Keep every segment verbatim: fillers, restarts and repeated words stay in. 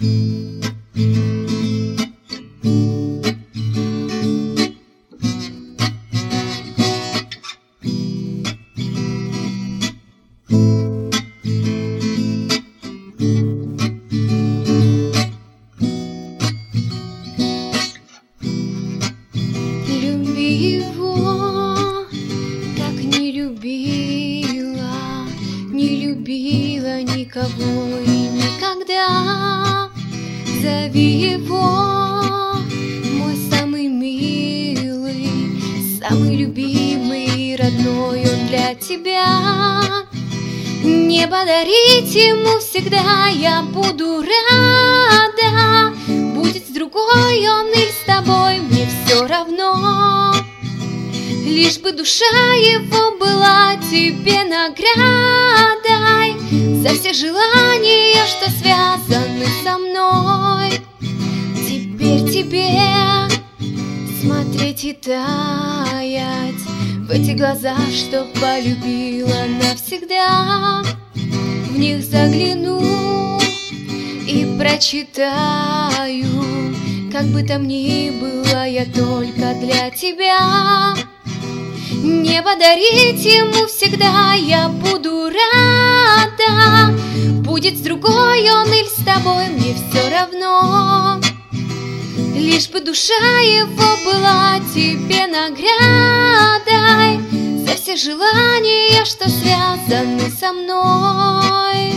Его, как не любила, не любила никого и никогда. Зови его, мой самый милый, самый любимый и родной он для тебя. Небо дарить ему всегда я буду рада. Будет с другой он или с тобой, мне все равно. Лишь бы душа его была тебе наградой за все желания, что связаны со мной. Теперь тебе смотреть и таять в эти глаза, что полюбила навсегда. В них загляну и прочитаю, как бы там ни было, я только для тебя. Небо дарить ему всегда я буду рада. Будет с другой он или с тобой, мне все равно. Лишь бы душа его была тебе наградой за все желания, что связаны со мной.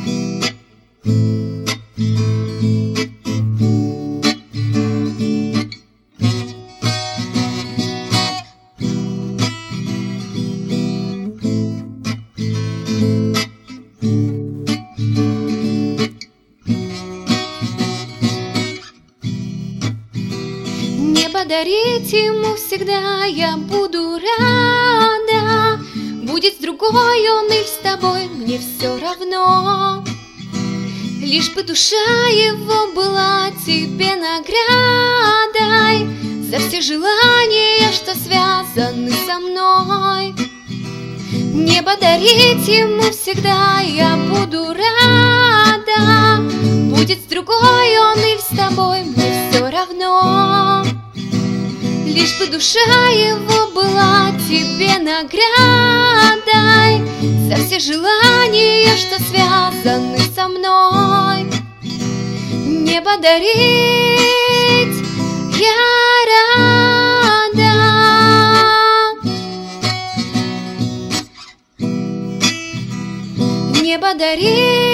Дарить ему всегда я буду рада. Будет с другой он или с тобой, мне все равно. Лишь бы душа его была тебе наградой за все желания, что связаны со мной. Небо дарить ему всегда я буду рада. Будет с другой он или с тобой, мне все равно. Лишь бы душа его была тебе наградой за все желания, что связаны со мной. Небо дарить я рада. Небо дарить